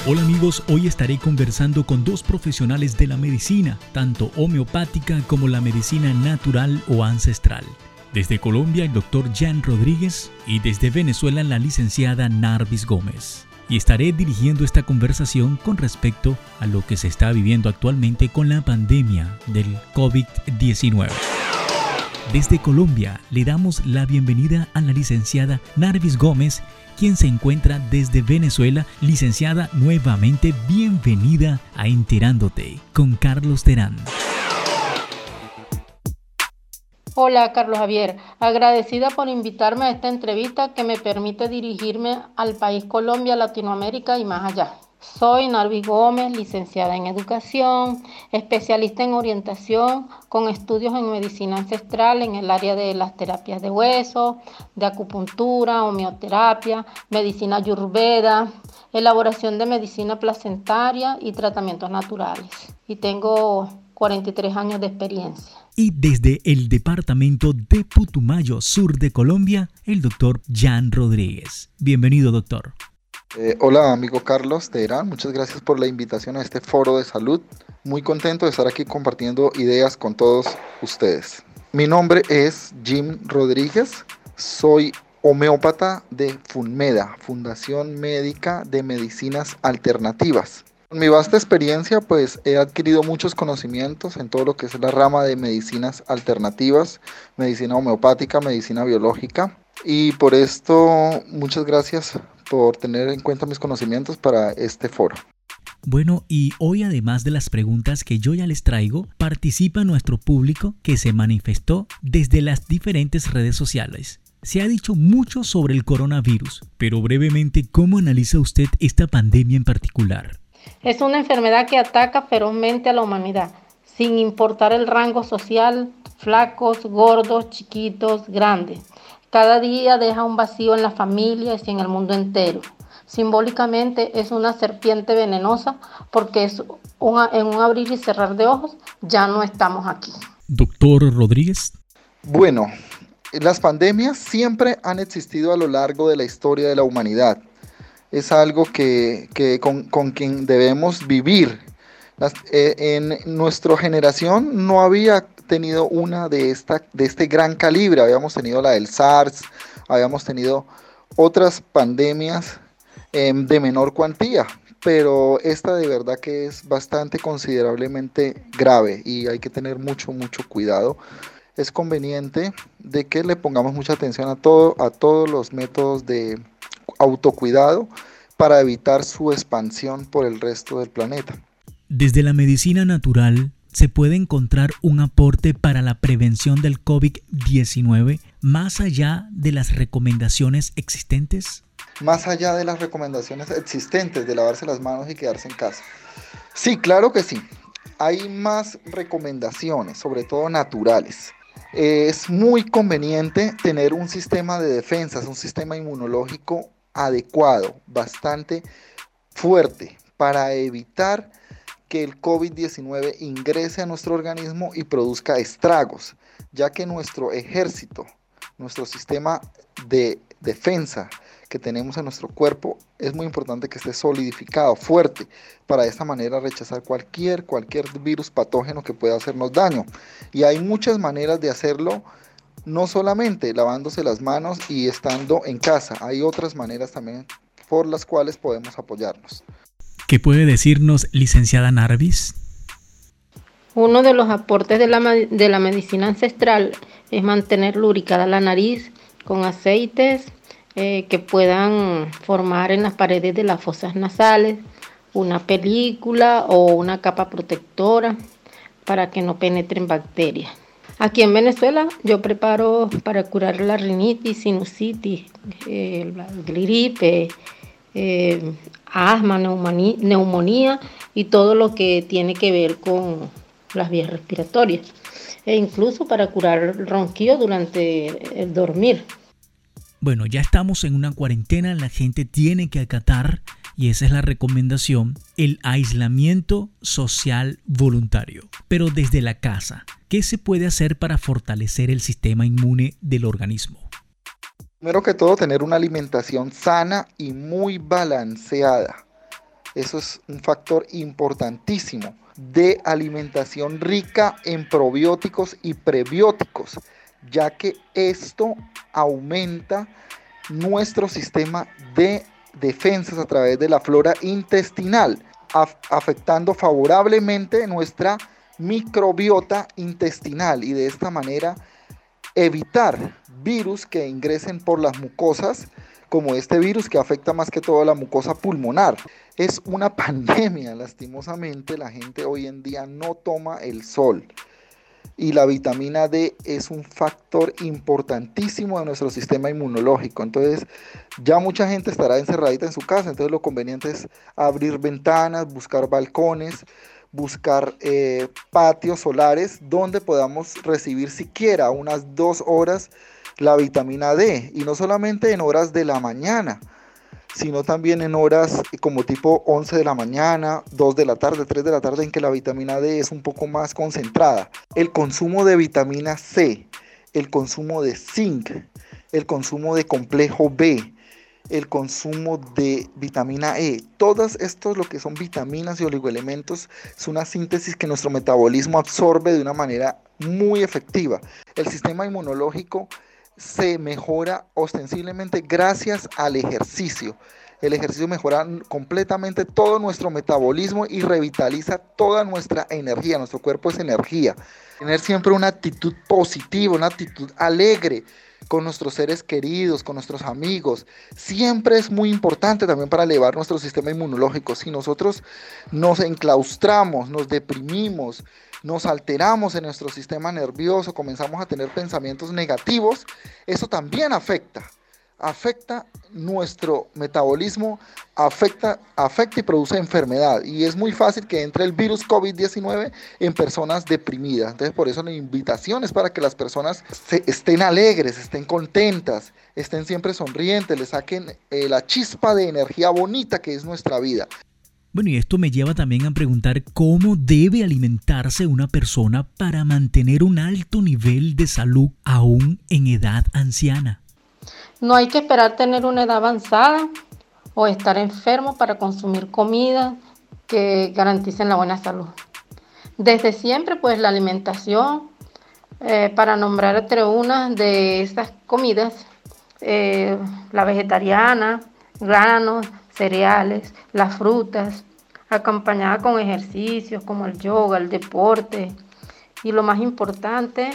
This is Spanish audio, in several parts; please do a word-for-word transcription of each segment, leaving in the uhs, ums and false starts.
Hola amigos, hoy estaré conversando con dos profesionales de la medicina, tanto homeopática como la medicina natural o ancestral. Desde Colombia, el doctor Jan Rodríguez y desde Venezuela, la licenciada Narvis Gómez. Y estaré dirigiendo esta conversación con respecto a lo que se está viviendo actualmente con la pandemia del COVID diecinueve. Desde Colombia, le damos la bienvenida a la licenciada Narvis Gómez, quien se encuentra desde Venezuela. Licenciada, nuevamente bienvenida a Enterándote con Carlos Terán. Hola Carlos Javier, agradecida por invitarme a esta entrevista que me permite dirigirme al país Colombia, Latinoamérica y más allá. Soy Narvis Gómez, licenciada en Educación, especialista en orientación con estudios en medicina ancestral en el área de las terapias de hueso, de acupuntura, homeoterapia, medicina ayurveda, elaboración de medicina placentaria y tratamientos naturales. Y tengo cuarenta y tres años de experiencia. Y desde el departamento de Putumayo, sur de Colombia, el doctor Jan Rodríguez. Bienvenido, doctor. Eh, hola, amigo Carlos Terán. Muchas gracias por la invitación a este foro de salud. Muy contento de estar aquí compartiendo ideas con todos ustedes. Mi nombre es Jim Rodríguez. Soy homeópata de FUNMEDA, Fundación Médica de Medicinas Alternativas. Con mi vasta experiencia, pues he adquirido muchos conocimientos en todo lo que es la rama de medicinas alternativas, medicina homeopática, medicina biológica. Y por esto, muchas gracias por tener en cuenta mis conocimientos para este foro. Bueno, y hoy, además de las preguntas que yo ya les traigo, participa nuestro público que se manifestó desde las diferentes redes sociales. Se ha dicho mucho sobre el coronavirus, pero brevemente, ¿cómo analiza usted esta pandemia en particular? Es una enfermedad que ataca ferozmente a la humanidad, sin importar el rango social, flacos, gordos, chiquitos, grandes. Cada día deja un vacío en las familias y en el mundo entero. Simbólicamente es una serpiente venenosa porque es una, en un abrir y cerrar de ojos ya no estamos aquí. Doctor Rodríguez. Bueno, las pandemias siempre han existido a lo largo de la historia de la humanidad. Es algo que, que con, con quien debemos vivir. Las, eh, en nuestra generación no había tenido una de, esta, de este gran calibre. Habíamos tenido la del SARS, habíamos tenido otras pandemias eh, de menor cuantía, pero esta de verdad que es bastante considerablemente grave y hay que tener mucho, mucho cuidado. Es conveniente de que le pongamos mucha atención a, todo, a todos los métodos de autocuidado para evitar su expansión por el resto del planeta. Desde la medicina natural, ¿se puede encontrar un aporte para la prevención del COVID diecinueve más allá de las recomendaciones existentes? Más allá de las recomendaciones existentes de lavarse las manos y quedarse en casa. Sí, claro que sí. Hay más recomendaciones, sobre todo naturales. Es muy conveniente tener un sistema de defensas, un sistema inmunológico adecuado, bastante fuerte, para evitar que el COVID diecinueve ingrese a nuestro organismo y produzca estragos, ya que nuestro ejército, nuestro sistema de defensa que tenemos en nuestro cuerpo, es muy importante que esté solidificado, fuerte, para de esta manera rechazar cualquier, cualquier virus patógeno que pueda hacernos daño. Y hay muchas maneras de hacerlo, no solamente lavándose las manos y estando en casa, hay otras maneras también por las cuales podemos apoyarnos. ¿Qué puede decirnos, licenciada Narvis? Uno de los aportes de la, de la medicina ancestral es mantener lubricada la nariz con aceites eh, que puedan formar en las paredes de las fosas nasales una película o una capa protectora para que no penetren bacterias. Aquí en Venezuela yo preparo para curar la rinitis, sinusitis, eh, la gripe, eh, asma, neumonía, neumonía y todo lo que tiene que ver con las vías respiratorias, e incluso para curar el ronquillo durante el dormir. Bueno, ya estamos en una cuarentena, la gente tiene que acatar, y esa es la recomendación, el aislamiento social voluntario, pero desde la casa. ¿Qué se puede hacer para fortalecer el sistema inmune del organismo? Primero que todo, tener una alimentación sana y muy balanceada. Eso es un factor importantísimo de alimentación rica en probióticos y prebióticos, ya que esto aumenta nuestro sistema de defensas a través de la flora intestinal, af- afectando favorablemente nuestra microbiota intestinal y de esta manera evitar virus que ingresen por las mucosas, como este virus que afecta más que todo la mucosa pulmonar. Es una pandemia, lastimosamente la gente hoy en día no toma el sol. Y la vitamina D es un factor importantísimo de nuestro sistema inmunológico. Entonces, ya mucha gente estará encerradita en su casa. Entonces, lo conveniente es abrir ventanas, buscar balcones, buscar eh, patios solares donde podamos recibir siquiera unas dos horas la vitamina D. Y no solamente en horas de la mañana, sino también en horas como tipo once de la mañana, dos de la tarde, tres de la tarde, en que la vitamina D es un poco más concentrada. El consumo de vitamina C, el consumo de zinc, el consumo de complejo B, el consumo de vitamina E, todos estos lo que son vitaminas y oligoelementos es una síntesis que nuestro metabolismo absorbe de una manera muy efectiva. El sistema inmunológico se mejora ostensiblemente gracias al ejercicio. El ejercicio mejora completamente todo nuestro metabolismo y revitaliza toda nuestra energía. Nuestro cuerpo es energía. Tener siempre una actitud positiva, una actitud alegre con nuestros seres queridos, con nuestros amigos, siempre es muy importante también para elevar nuestro sistema inmunológico. Si nosotros nos enclaustramos, nos deprimimos, nos alteramos en nuestro sistema nervioso, comenzamos a tener pensamientos negativos, eso también afecta, afecta nuestro metabolismo, afecta, afecta y produce enfermedad. Y es muy fácil que entre el virus COVID diecinueve en personas deprimidas. Entonces, por eso la invitación es para que las personas se, estén alegres, estén contentas, estén siempre sonrientes, le saquen eh, la chispa de energía bonita que es nuestra vida. Bueno, y esto me lleva también a preguntar cómo debe alimentarse una persona para mantener un alto nivel de salud aún en edad anciana. No hay que esperar tener una edad avanzada o estar enfermo para consumir comida que garanticen la buena salud. Desde siempre, pues la alimentación, eh, para nombrar entre unas de estas comidas, eh, la vegetariana, granos, cereales, las frutas, acompañada con ejercicios como el yoga, el deporte. Y lo más importante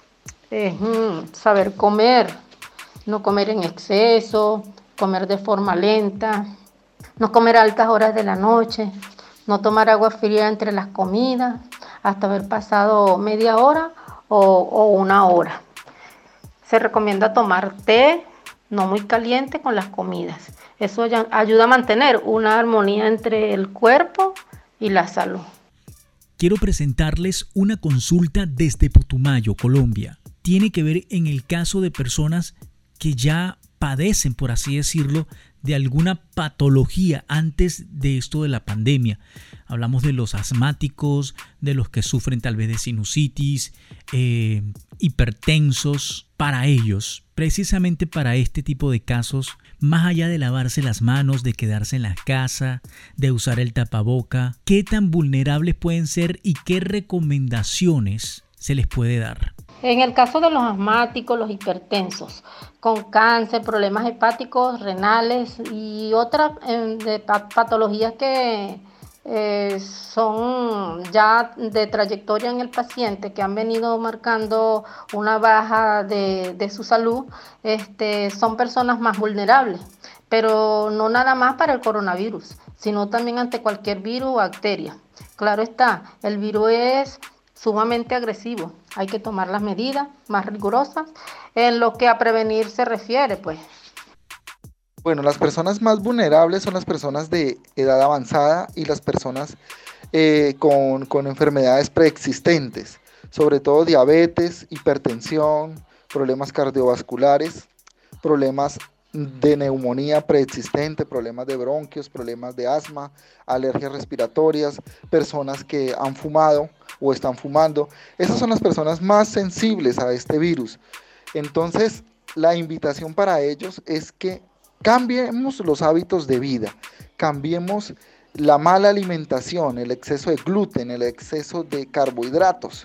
es mm, saber comer, no comer en exceso, comer de forma lenta, no comer a altas horas de la noche, no tomar agua fría entre las comidas hasta haber pasado media hora o, o una hora. Se recomienda tomar té, no muy caliente, con las comidas. Eso ayuda a mantener una armonía entre el cuerpo y la salud. Quiero presentarles una consulta desde Putumayo, Colombia. Tiene que ver en el caso de personas que ya padecen, por así decirlo, de alguna patología antes de esto de la pandemia. Hablamos de los asmáticos, de los que sufren tal vez de sinusitis, eh, hipertensos. Para ellos, precisamente para este tipo de casos, más allá de lavarse las manos, de quedarse en la casa, de usar el tapaboca, ¿qué tan vulnerables pueden ser y qué recomendaciones se les puede dar? En el caso de los asmáticos, los hipertensos, con cáncer, problemas hepáticos, renales y otras eh, de patologías que eh, son ya de trayectoria en el paciente, que han venido marcando una baja de, de su salud, este, son personas más vulnerables, pero no nada más para el coronavirus, sino también ante cualquier virus o bacteria. Claro está, el virus es sumamente agresivo. Hay que tomar las medidas más rigurosas en lo que a prevenir se refiere, pues. Bueno, las personas más vulnerables son las personas de edad avanzada y las personas eh, con, con enfermedades preexistentes, sobre todo diabetes, hipertensión, problemas cardiovasculares, problemas de neumonía preexistente, problemas de bronquios, problemas de asma, alergias respiratorias, personas que han fumado o están fumando. Esas son las personas más sensibles a este virus. Entonces, la invitación para ellos es que cambiemos los hábitos de vida, cambiemos La mala alimentación, el exceso de gluten, el exceso de carbohidratos,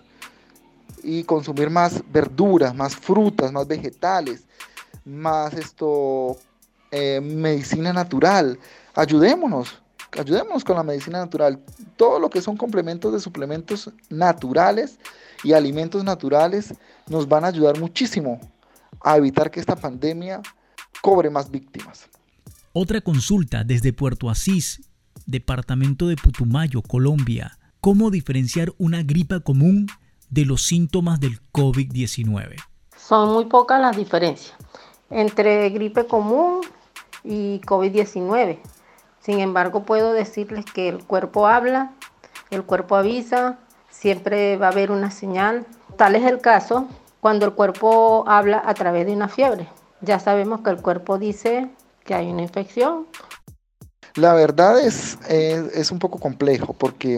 y consumir más verduras, más frutas, más vegetales, más esto, eh, medicina natural. Ayudémonos, ayudémonos con la medicina natural. Todo lo que son complementos de suplementos naturales y alimentos naturales nos van a ayudar muchísimo a evitar que esta pandemia cobre más víctimas. Otra consulta desde Puerto Asís, departamento de Putumayo, Colombia. ¿Cómo diferenciar una gripa común de los síntomas del COVID diecinueve? Son muy pocas las diferencias entre gripe común y COVID diecinueve. Sin embargo, puedo decirles que el cuerpo habla, el cuerpo avisa, siempre va a haber una señal. Tal es el caso cuando el cuerpo habla a través de una fiebre. Ya sabemos que el cuerpo dice que hay una infección. La verdad es, es, es un poco complejo, porque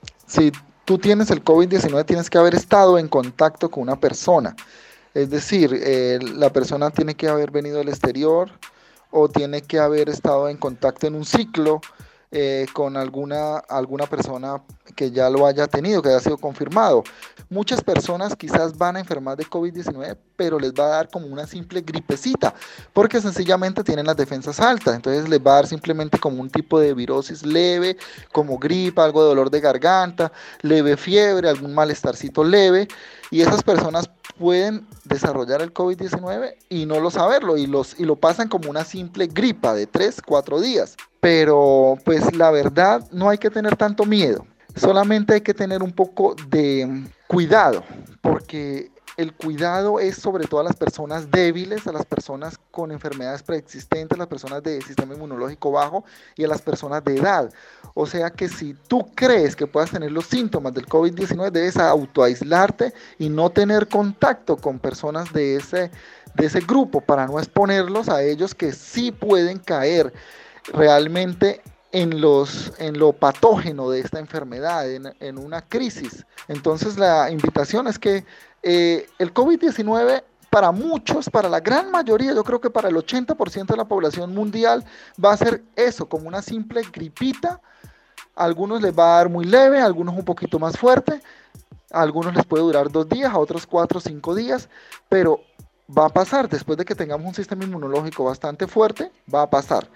si tú tienes el COVID diecinueve tienes que haber estado en contacto con una persona. Es decir, eh, la persona tiene que haber venido del exterior o tiene que haber estado en contacto en un ciclo eh, con alguna, alguna persona que ya lo haya tenido, que haya sido confirmado. Muchas personas quizás van a enfermar de COVID diecinueve, pero les va a dar como una simple gripecita, porque sencillamente tienen las defensas altas. Entonces les va a dar simplemente como un tipo de virosis leve, como gripa, algo de dolor de garganta, leve fiebre, algún malestarcito leve, y esas personas pueden desarrollar el COVID diecinueve y no lo saberlo, y, los, y lo pasan como una simple gripa de tres, cuatro días. Pero pues la verdad no hay que tener tanto miedo, solamente hay que tener un poco de cuidado, porque el cuidado es sobre todo a las personas débiles, a las personas con enfermedades preexistentes, a las personas de sistema inmunológico bajo y a las personas de edad. O sea que si tú crees que puedas tener los síntomas del COVID diecinueve, debes autoaislarte y no tener contacto con personas de ese, de ese grupo para no exponerlos a ellos, que sí pueden caer realmente en, los, en lo patógeno de esta enfermedad, en, en una crisis. Entonces la invitación es que eh, el COVID diecinueve para muchos, para la gran mayoría, yo creo que para el ochenta por ciento de la población mundial va a ser eso, como una simple gripita. A algunos les va a dar muy leve, a algunos un poquito más fuerte, a algunos les puede durar dos días, a otros cuatro o cinco días, pero va a pasar. Después de que tengamos un sistema inmunológico bastante fuerte, va a pasar.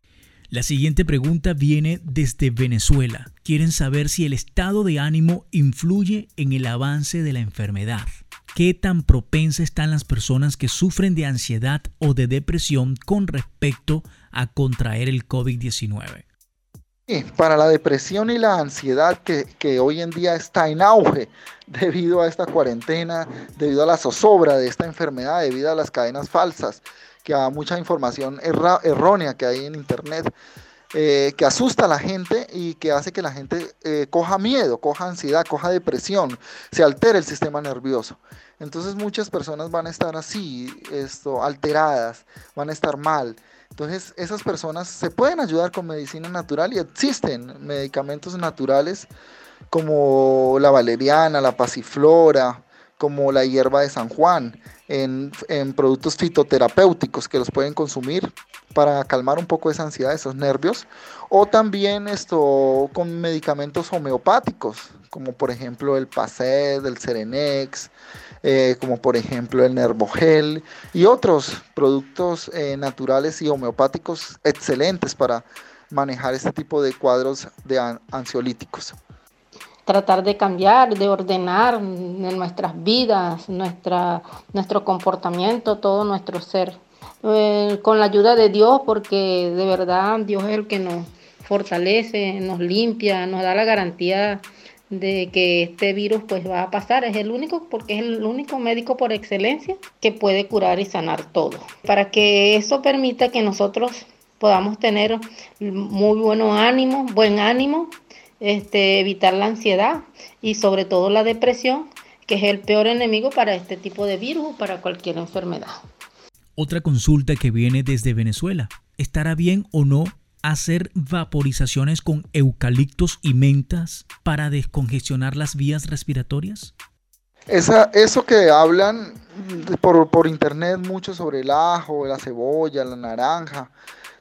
La siguiente pregunta viene desde Venezuela. Quieren saber si el estado de ánimo influye en el avance de la enfermedad. ¿Qué tan propensas están las personas que sufren de ansiedad o de depresión con respecto a contraer el COVID diecinueve? Sí, para la depresión y la ansiedad que, que hoy en día está en auge debido a esta cuarentena, debido a la zozobra de esta enfermedad, debido a las cadenas falsas, que a mucha información erra, errónea que hay en internet, eh, que asusta a la gente y que hace que la gente eh, coja miedo, coja ansiedad, coja depresión, se altere el sistema nervioso. Entonces muchas personas van a estar así, esto, alteradas, van a estar mal. Entonces esas personas se pueden ayudar con medicina natural y existen medicamentos naturales como la valeriana, la pasiflora, como la hierba de San Juan, en, en productos fitoterapéuticos que los pueden consumir para calmar un poco esa ansiedad, esos nervios, o también esto con medicamentos homeopáticos, como por ejemplo el Paced, el Serenex, eh, como por ejemplo el Nervogel y otros productos eh, naturales y homeopáticos excelentes para manejar este tipo de cuadros de an- ansiolíticos. Tratar de cambiar, de ordenar en nuestras vidas, nuestra, nuestro comportamiento, todo nuestro ser. Eh, con la ayuda de Dios, porque de verdad Dios es el que nos fortalece, nos limpia, nos da la garantía de que este virus pues va a pasar. Es el único, porque es el único médico por excelencia que puede curar y sanar todo. Para que eso permita que nosotros podamos tener muy buenos ánimos, buen ánimo, Este, evitar la ansiedad y sobre todo la depresión, que es el peor enemigo para este tipo de virus o para cualquier enfermedad. Otra consulta que viene desde Venezuela. ¿Estará bien o no hacer vaporizaciones con eucaliptos y mentas para descongestionar las vías respiratorias? Esa, eso que hablan por, por internet mucho sobre el ajo, la cebolla, la naranja,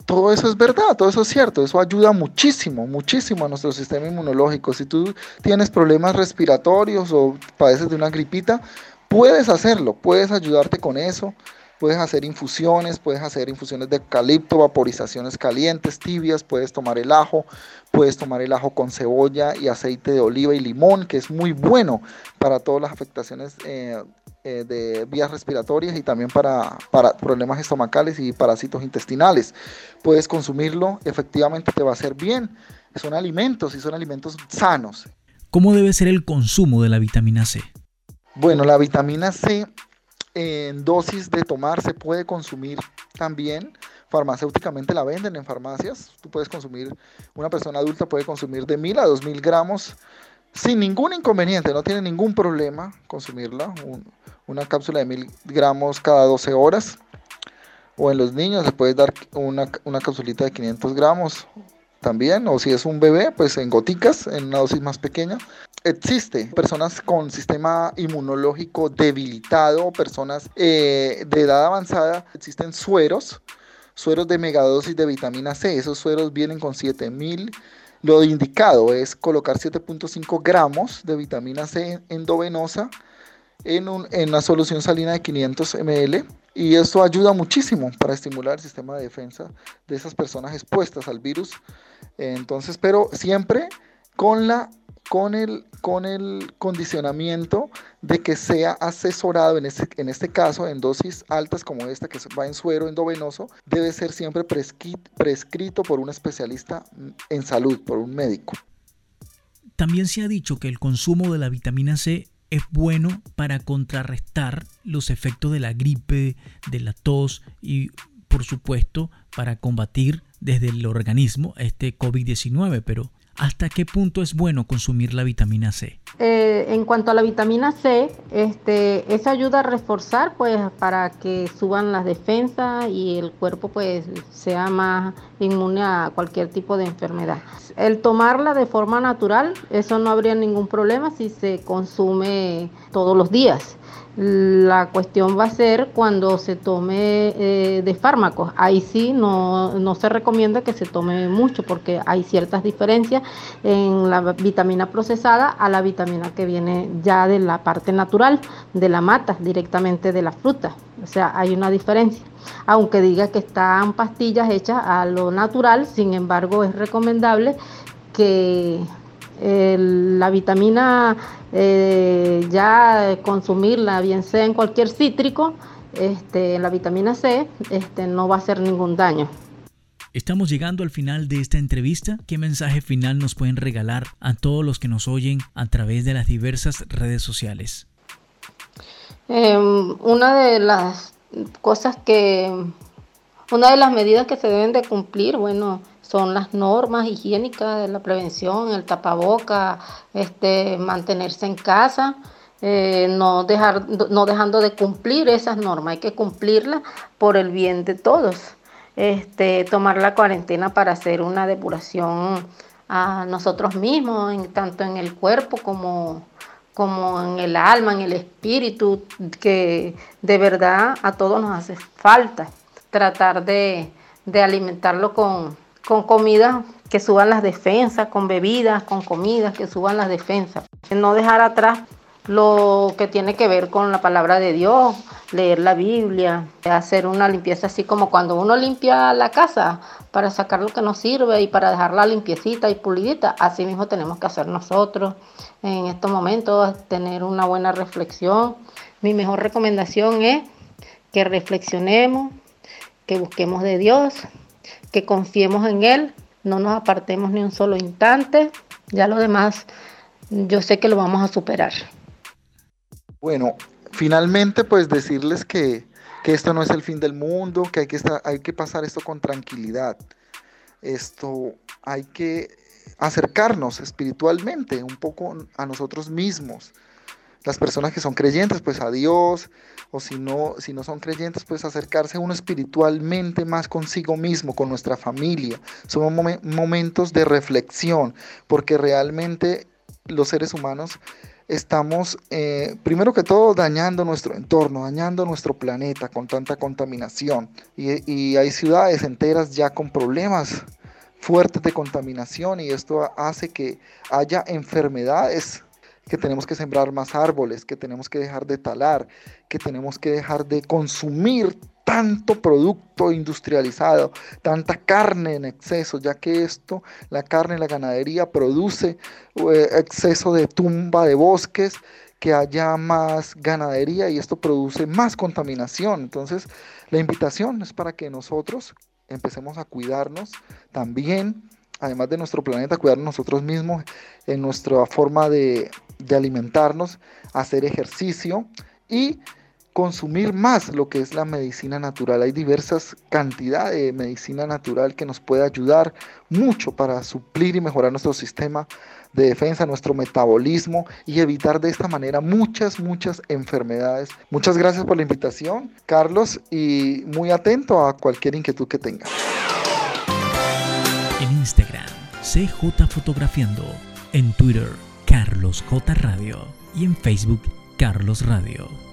todo eso es verdad, todo eso es cierto, eso ayuda muchísimo, muchísimo a nuestro sistema inmunológico. Si tú tienes problemas respiratorios o padeces de una gripita, puedes hacerlo, puedes ayudarte con eso, puedes hacer infusiones, puedes hacer infusiones de eucalipto, vaporizaciones calientes, tibias, puedes tomar el ajo, puedes tomar el ajo con cebolla y aceite de oliva y limón, que es muy bueno para todas las afectaciones eh, eh, de vías respiratorias y también para, para problemas estomacales y parásitos intestinales. Puedes consumirlo, efectivamente te va a hacer bien, son alimentos y son alimentos sanos. ¿Cómo debe ser el consumo de la vitamina C? Bueno, la vitamina C en dosis de tomar se puede consumir también, farmacéuticamente la venden en farmacias, tú puedes consumir, una persona adulta puede consumir de mil a dos mil gramos sin ningún inconveniente, no tiene ningún problema consumirla, un, una cápsula de mil gramos cada doce horas, o en los niños le puedes dar una, una capsulita de quinientos gramos también, o si es un bebé, pues en goticas, en una dosis más pequeña. Existe personas con sistema inmunológico debilitado, personas eh, de edad avanzada, existen sueros, sueros de megadosis de vitamina C, esos sueros vienen con siete mil, lo indicado es colocar siete punto cinco gramos de vitamina C endovenosa en, un, en una solución salina de quinientos mililitros, y esto ayuda muchísimo para estimular el sistema de defensa de esas personas expuestas al virus. Entonces, pero siempre con la con el, con el condicionamiento de que sea asesorado, en este, en este caso, en dosis altas como esta, que va en suero endovenoso, debe ser siempre prescrito, prescrito por un especialista en salud, por un médico. También se ha dicho que el consumo de la vitamina C es bueno para contrarrestar los efectos de la gripe, de la tos y, por supuesto, para combatir desde el organismo este COVID diecinueve, pero ¿hasta qué punto es bueno consumir la vitamina C? Eh, en cuanto a la vitamina C, este, esa ayuda a reforzar, pues, para que suban las defensas y el cuerpo, pues, sea más inmune a cualquier tipo de enfermedad. El tomarla de forma natural, eso no habría ningún problema si se consume todos los días. La cuestión va a ser cuando se tome eh, de fármacos. Ahí sí no, no se recomienda que se tome mucho porque hay ciertas diferencias en la vitamina procesada a la vitamina que viene ya de la parte natural, de la mata, directamente de la fruta. O sea, hay una diferencia. Aunque diga que están pastillas hechas a lo natural, sin embargo es recomendable que Eh, la vitamina eh, ya consumirla, bien sea en cualquier cítrico, este, la vitamina C este, no va a hacer ningún daño. Estamos llegando al final de esta entrevista. ¿Qué mensaje final nos pueden regalar a todos los que nos oyen a través de las diversas redes sociales? Eh, una de las cosas que, una de las medidas que se deben de cumplir, bueno, son las normas higiénicas de la prevención, el tapaboca, este, mantenerse en casa, eh, no dejar, no dejando de cumplir esas normas, hay que cumplirlas por el bien de todos. Este, tomar la cuarentena para hacer una depuración a nosotros mismos, en, tanto en el cuerpo como, como en el alma, en el espíritu, que de verdad a todos nos hace falta tratar de, de alimentarlo con con comidas que suban las defensas, con bebidas, con comidas que suban las defensas. No dejar atrás lo que tiene que ver con la palabra de Dios, leer la Biblia, hacer una limpieza así como cuando uno limpia la casa para sacar lo que no sirve y para dejarla limpiecita y pulidita. Así mismo tenemos que hacer nosotros en estos momentos, tener una buena reflexión. Mi mejor recomendación es que reflexionemos, que busquemos de Dios, que confiemos en Él, no nos apartemos ni un solo instante, ya lo demás yo sé que lo vamos a superar. Bueno, finalmente pues decirles que, que esto no es el fin del mundo, que hay que, estar, hay que pasar esto con tranquilidad, esto hay que acercarnos espiritualmente un poco a nosotros mismos. Las personas que son creyentes, pues a Dios, o si no, si no son creyentes, pues acercarse a uno espiritualmente más consigo mismo, con nuestra familia. Son mom- momentos de reflexión, porque realmente los seres humanos estamos, eh, primero que todo, dañando nuestro entorno, dañando nuestro planeta con tanta contaminación. Y, y hay ciudades enteras ya con problemas fuertes de contaminación, y esto hace que haya enfermedades, que tenemos que sembrar más árboles, que tenemos que dejar de talar, que tenemos que dejar de consumir tanto producto industrializado, tanta carne en exceso, ya que esto, la carne, la ganadería produce eh, exceso de tumba de bosques, que haya más ganadería y esto produce más contaminación. Entonces, la invitación es para que nosotros empecemos a cuidarnos también, además de nuestro planeta, cuidar nosotros mismos en nuestra forma de, de alimentarnos, hacer ejercicio y consumir más lo que es la medicina natural. Hay diversas cantidades de medicina natural que nos puede ayudar mucho para suplir y mejorar nuestro sistema de defensa, nuestro metabolismo, y evitar de esta manera muchas, muchas enfermedades. Muchas gracias por la invitación, Carlos, y muy atento a cualquier inquietud que tenga. En Instagram, C J Fotografiando. En Twitter, Carlos J Radio. Y en Facebook, Carlos Radio.